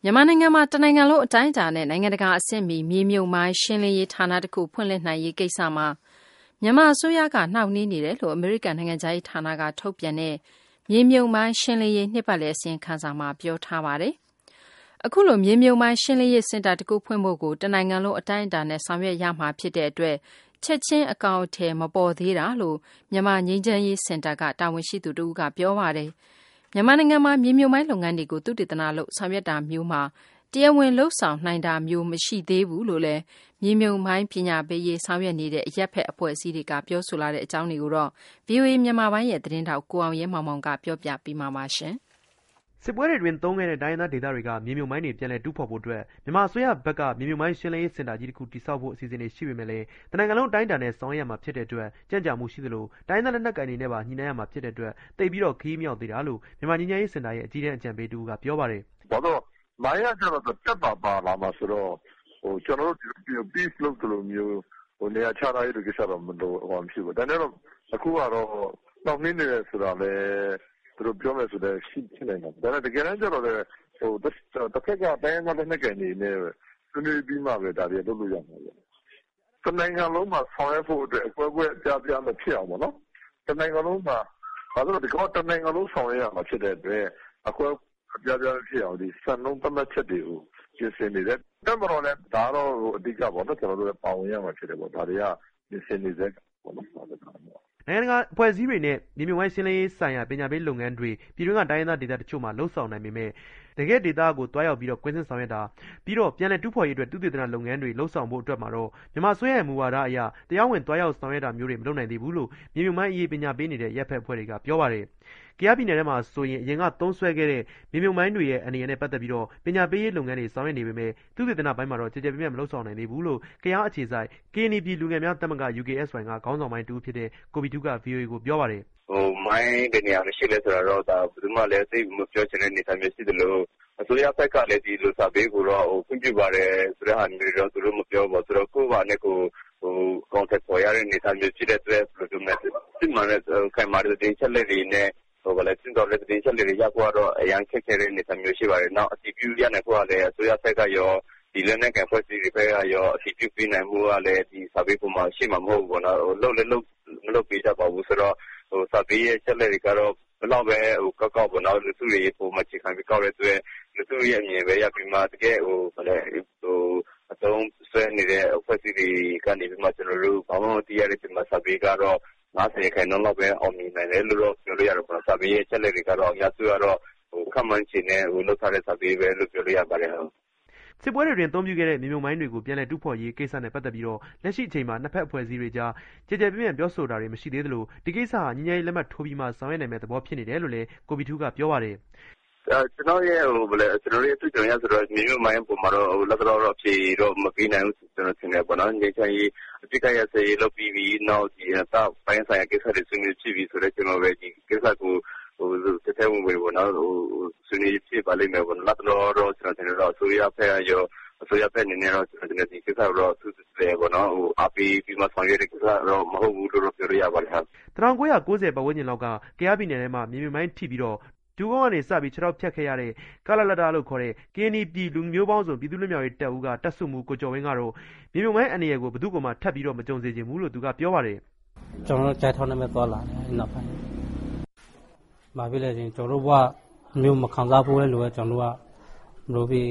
မြန်မာနိုင်ငံမှာတနိုင်ငံလုံးအတိုင်းအတာနဲ့နိုင်ငံတကာအဆင့်မီမြေမြုပ်မိုင်းရှင်းလင်းရေးဌာနတစ်ခုဖွင့်လှစ်နိုင်ရေးကိစ္စမှာမြန်မာအစိုးရကနှောင့်နှေးနေတယ်လို့အမေရိကန်နိုင်ငံခြားရေးဌာနကထုတ်ပြန်တဲ့မြေမြုပ်မိုင်းရှင်းလင်းရေးနှစ်ပတ်လည်အစီရင်ခံစာမှာပြောထားပါတယ်။အခုလိုမြေမြုပ်မိုင်းရှင်းလင်းရေးစင်တာတစ်ခုဖွင့်ဖို့ကိုတနိုင်ငံလုံးအတိုင်းအတာနဲ့ဆောင်ရွက်ရမှာဖြစ်တဲ့အတွက်ချက်ချင်းအကောင်အထည်မပေါ်သေးတာလို့မြန်မာငြိမ်းချမ်းရေးစင်တာကတာဝန်ရှိသူတို့ကပြောပါတယ်။မြန်မာနိုင်ငံမှာမြေမြုပ်မိုင်းလုပ်ငန်းတွေကိုသုတေသနလုပ်ဆောင်ရွက်တာမျိုးမှာတရားဝင်လှုပ်ဆောင်နိုင်တာမျိုးမရှိသေးဘူးလို့လည်းမြေမြုပ်မိုင်းပညာပေးရေးဆောင်ရွက်နေတဲ့အရက်ဖက်အဖွဲ့အစည်းတွေကပြောဆိုလာတဲ့အကြောင်းတွေကိုတော့ VOA မြန်မာပိုင်းရဲ့သတင်းထောက်ကိုအောင်ရဲမောင်မောင်ကပြောပြပေးမှာပါရှင်။စစ်ပွဲတွေတွင်သုံးခဲ့တဲ့တိုင်းရင်းသားဒေသတွေကမြေမြုပ်မိုင်းတွေပြန်လည်တူးဖော်ဖို့အတွက်မြန်မာအစိုးရဘက်ကမြေမြုပ်မိုင်းရှင်းလင်းရေးစင်တာကြီးတစ်ခုတည်ဆောက်ဖို့အစီအစဉ်တွေရှိပေမဲ့လည်းတနိုင်ငံလုံးတိုင်းတာနဲ့ဆောင်ရွက်ရမှာဖြစ်တဲ့အတွက်ကြံ့ကြာမှုရှိသလိုတိုင်းသားလက်နက်ကိုင်တွေနဲ့ပါညှိနှိုင်းရမှာဖြစ်တဲ့အတွက်တိတ်ပြီးတော့ခရီးမြောက်သေးတာလို့မြန်မာငြိမ်းချမ်းရေးစင်တာရဲ့အကြီးတန်းအကြံပေးတူကပြောပါတယ်။ဘာလို့မိုင်းရကြတော့တက်ပါလာမှာဆိုတော့ကျွန်တော်တို့ peace လုပ်တယ်လို့မျိုးနေရာချထားရေးကိစ္စတော့မလို့မရှိဘူး။ဒါနဲ့တော့အခုကတော့နှောင့်နှေးနေတယ်ဆိုတာလေသူတို့ပြောမယ်ဆိုတော့ရှိနေတယ်။ဒါနဲ့တကယ်တမ်းကျတော့လေတစ်ဖက်ကတိုင်းသားလက်နက်ကိုင်တွေနဲ့ဆွေးနွေးပြီးမှပဲဒါတွေလုပ်လို့ရမှာလေ။တနိုင်ငံလုံးမှာဆောင်ရွက်ဖို့အတွက်အကွဲအပြားမဖြစ်အောင်ပေါ့နော်။တနိုင်ငံလုံးမှာဘာလို့ဒီကောတနိုင်ငံလုံးဆောင်ရွက်ရမှာဖြစ်တဲ့အတွက်အကွဲအပြားဖြစ်အောင်ဒီစံနှုန်းသတ်မှတ်ချက်တွေကိုပြင်ဆင်နေတယ်။တက်မတော်လည်းဒါတော့အဓိကပေါ့နော်ကျွန်တော်တို့ပါဝင်ရမှာဖြစ်တယ်ပေါ့ဒါတွေကပြင်ဆင်နေတဲ့ပေါ့နော်နိုင်ငံတကာအဖွဲ့အစည်းတွေနဲ့မြေမြုပ်မိုင်းရှင်းလင်းရေးဆိုင်ရာပညာပေးလုပ်ငန်းတွေပြည်တွင်းကတိုင်းရင်းသားဒေသတချို့မှာလှုပ်ဆောင်နိုင်ပေမဲ့တကယ်ဒေသကိုတွားရောက်ပြီးတော့ကွင်းဆင်းဆောင်ရွက်တာပြီးတော့ပြန်လည်တူးဖော်ရေးအတွက်သုတေသနလုပ်ငန်းတွေလှုပ်ဆောင်ဖို့အတွက်မှာတော့မြန်မာအစိုးရရဲ့မူဝါဒအရတရားဝင်တွားရောက်ဆောင်ရွက်တာမျိုးတွေမလုပ်နိုင်သေးဘူးလို့မြေမြုပ်မိုင်းအရေးပညာပေးနေတဲ့ရပ်ဖက်အဖွဲ့တွေကပြောပါတယ်။ကယားပြည်နယ်ထဲမှာဆိုရင်အရင်ကသုံးစွဲခဲ့တဲ့မြေမြုပ်မိုင်းတွေရဲ့အနေနဲ့ပတ်သက်ပြီးတော့ပညာပေးရေးလုပ်ငန်းတွေဆောင်ရွက်နေပေမဲ့သုတေသနပိုင်းမှာတော့ကြည်ကြဲပြည့်ပြည့်မလှုပ်ဆောင်နိုင်သေးဘူးလို့ကယားအခြေစိုက် KNP လူငယ်များသမဂ္ဂ UKSY ကခေါင်းဆောင်ပိုင်းတူဖြစ်တဲ့ကိုဘီတူက VOA ကိုပြောပါတယ်။မိုင်းတဲ့နေရာမရှိလဲဆိုတော့ဒါဘယ်သူမှလည်းသိမပြောချင်တဲ့နေသားမျိုးရှိတယ်လို့အစိုးရဘက်ကလည်းဒီလိုစာပေးကိုတော့ခွင့်ပြုပါတယ်ဆိုတဲ့ဟာမျိုးတော့သူတို့မပြောပါဆိုတော့ကိုယ့်ဘာနဲ့ကိုကောင်ထက်ပေါ်ရတဲ့နေသားမျိုးဖြစ်တဲ့အတွက်ဘယ်လိုလဲဒီမှာလည်းခိုင်မာတဲ့တင်ချက်လက်တွေနဲ့ဘာလဲစင်တော်လက်တင်ချက်လက်တွေရောက်တော့အရန်ခက်ခဲတဲ့နေသားမျိုးရှိပါတယ်နောက်အတီးပြရတဲ့ကိုကလည်းအစိုးရဘက်ကရောဒီလက်နဲ့ကန်ဖွဲ့စည်းတွေဘက်ကရောအတီးပြပြနိုင်မှုကလည်းဒီစာပေးပေါ်မှာရှိမှာမဟုတ်ဘူးနော်လုံးလည်းလုံးမလုပ်ပေးကြပါဘူးဆိုတော့စာပေးရဲ့ချက်လက်တွေကတော့ဘယ်တော့ပဲကောက်ပေါ့နော်လူစုတွေပုံမှန်ချခံပြီးကောက်တဲ့အတွက်လူစုရဲ့အမြင်ပဲရပြီးမှတကယ်ဘာလဲအတုံးဆွဲနေတဲ့အဖွဲ့အစည်းတွေကနေပြီးမှကျွန်တော်တို့ဘာမှမသိရတဲ့ချိန်မှာစာပေးကတော့90ခန့်လောက်ပဲအောင်မြင်နိုင်တယ်လို့တော့ပြောလို့ရတယ်ပေါ့စာပေးရဲ့ချက်လက်တွေကတော့အများစုကတော့ခန့်မှန်းချင်တဲ့လောက်ထားတဲ့စာပေးပဲလို့ပြောလို့ရပါတယ်စစ်ပွဲတွေတွင်အသုံးပြုခဲ့တဲ့မြေမြုပ်မိုင်းတွေကိုပြန်လည်တူးဖော်ရေးကိစ္စနဲ့ပတ်သက်ပြီးတော့လက်ရှိအချိန်မှာနှစ်ဖက်အဖွဲ့အစည်းတွေကြားကြည်ကြဲပြည့်ပြည့်ပြောဆိုတာတွေမရှိသေးသလိုဒီကိစ္စဟာငြိမ်းချမ်းရေးလက်မှတ်ထိုးပြီးမှဆောင်ရွက်နိုင်မယ့်သဘောဖြစ်နေတယ်လို့လည်းကိုဘီထူးကပြောပါတယ်ကျွန်တော်ရဲ့ကျွန်တော်ရဲ့သူ့ကြောင့်ရဆိုတော့မြေမြုပ်မိုင်းပုံမှာတော့လက်တော်ဖြေတော့မပြီးနိုင်ဘူးကျွန်တော်ထင်တယ်ပေါ့နော်ငြိမ်းချမ်းရေးအပြစ်ကရစေးလုပ်ပြီးနောက်ဒီတော့ပိုင်းဆိုင်ရာကိစ္စတွေဆွေးနွေးဖြစ်ပြီးဆိုတော့ကျွန်တော်ပဲဒီကိစ္စကိုတစ်ထဲဝင်ပေါ့နော်ဆွေးနွေးဖြစ်ပါလိမ့်မယ်ပေါ့လက်တော်တော့ကျွန်တော်ထင်တော့အစိုးရဖက်ရောအစိုးရဖက်အနေနဲ့တော့ကျွန်တော်ဒီကိစ္စတော့သူတယ်ပေါ့နော်အပီပြီးမှဆောင်ရွက်တဲ့ကိစ္စတော့မဟုတ်ဘူးလို့ပြောရရပါတယ်ဟာ1990ပတ်ဝန်းကျင်လောက်ကကယားပြည်နယ်ထဲမှာမြေမြုပ်မိုင်းထိပြီးတော့ဒူးကောင်းကနေစပြီးခြေထောက်ဖြတ်ခဲ့ရတဲ့ကာလလတာလို့ခေါ်တဲ့ KNP လူမျိုးပေါင်းစုံပြည်သူ့လွတ်မြောက်ရေးတပ်ဦးကတပ်စုမှုကိုကျော်ဝင်းကတော့မြေမြုပ်မိုင်းအနေအကိုဘယ်သူ့ကိုမှထပ်ပြီးတော့မကြုံစေချင်ဘူးလို့သူကပြောပါတယ်ကျွန်တော်ကြိုက်ထောင်းနေမဲ့သွားလာတယ်နောက်ပိုင်းဘာဖြစ်လဲဆိုရင်ကျွန်တော်တို့ကမျိုးမခံစားဖို့လဲလို့ကျွန်တော်တို့ကလို့ပြီး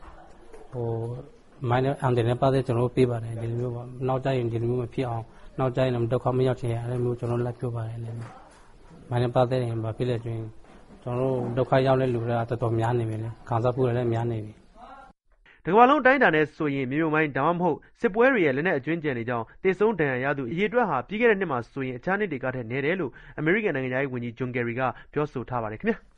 မိုင်းနဲ့အန်တယ်နဲ့ပတ်သက်ကျွန်တော်တို့ပေးပါတယ်ဒီလိုမျိုးပေါ့နောက်ကျရင်ဒီလိုမျိုးမဖြစ်အောင်နောက်ကျရင်ဒုက္ခမရောက်ချင်ရအဲ့လိုမျိုးကျွန်တော်လက်ပြပါတယ်လေမိုင်းနဲ့ပတ်သက်ရင်ဘာဖြစ်လဲဆိုရင်ကျွန်တော်တို့ဒုက္ခရောက်တဲ့လူတွေကတော်တော်များနေပြီလေခံစားဖို့လည်းများနေပြီတကမ္ဘာလုံးတိုင်းတာနဲ့ဆိုရင်မြေမြုပ်မိုင်းဒါမှမဟုတ်စစ်ပွဲတွေရဲ့လက်နက်အကျွင်းကျန်တွေကြောင့်တေဆုံးဒဏ်ရာရသူအရေအတွက်ဟာပြီးခဲ့တဲ့နှစ်မှာဆိုရင်အခြားနှစ်တွေကထက်နည်းတယ်လို့အမေရိကန်နိုင်ငံသားဝန်ကြီးဂျွန်ကယ်ရီကပြောဆိုထားပါတယ်ခင်ဗျာ